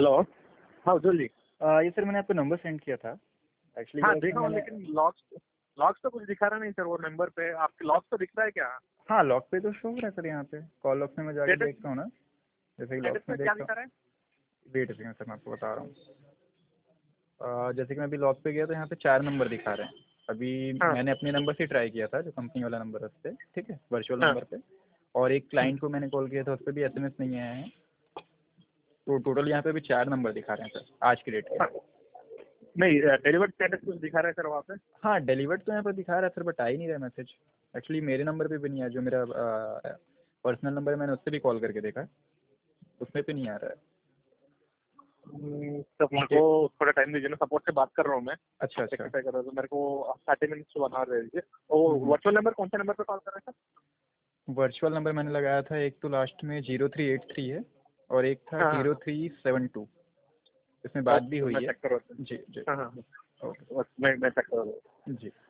Hello. हाँ उज्जवल जी। ये sir मैंने आपको नंबर सेंड किया था एक्चुअली। हाँ देखा हूँ, लेकिन लॉक्स तो कुछ दिखा रहा नहीं सर। वो नंबर पे आपके लॉक्स तो दिख रहा है क्या? हाँ लॉक पे तो शो हो रहा है सर, यहाँ पे कॉल लॉक्स में मैं जाके स्टेटस देखता हूँ ना, जैसे कि स्टेटस लॉक्स में में क्या देखता दिखा रहा है? हूँ। वेट सेकंड सर, मैं आपको बता रहा हूँ। जैसे कि मैं अभी लॉक पे गया तो यहाँ पे 4 नंबर दिखा रहे हैं। अभी हाँ मैंने अपने नंबर से ट्राई किया था, जो कंपनी वाला नंबर है उस पर, ठीक है, वर्चुअल हाँ। नंबर पे। और एक क्लाइंट को मैंने कॉल किया था, उस पर भी एसएमएस नहीं आया है। तो टोटल यहाँ पे भी 4 नंबर दिखा रहे हैं सर आज की डेट के। हाँ। नहीं, डिलीवर्ड स्टेटस कुछ दिखा रहा है सर वहाँ पे? हाँ डिलीवर्ड तो यहाँ पर दिखा रहा है सर, बट आ ही नहीं रहा मैसेज। एक्चुअली मेरे नंबर पे भी नहीं आया, जो मेरा पर्सनल नंबर है मैंने उससे भी कॉल करके देखा, उसमें पे नहीं आ रहा है। तो मेरे को थोड़ा टाइम दीजिए ना, सपोर्ट से बात कर रहा हूँ मैं। अच्छा अच्छा। रेक्टिफाई कर रहा हूँ तो मेरे को 30 मिनट्स to 1 hour दे दीजिए। और वर्चुअल नंबर कौन से नंबर पे कॉल कर रहे हैं सर? वर्चुअल नंबर मैंने लगाया था, एक तो लास्ट में 0383 है और एक था हाँ 0372। इसमें बात भी ओके, हुई मैं है। चेक कर रहा हूँ। जी जी। हाँ हाँ, ओके। मैं चेक कर रहा हूँ। जी।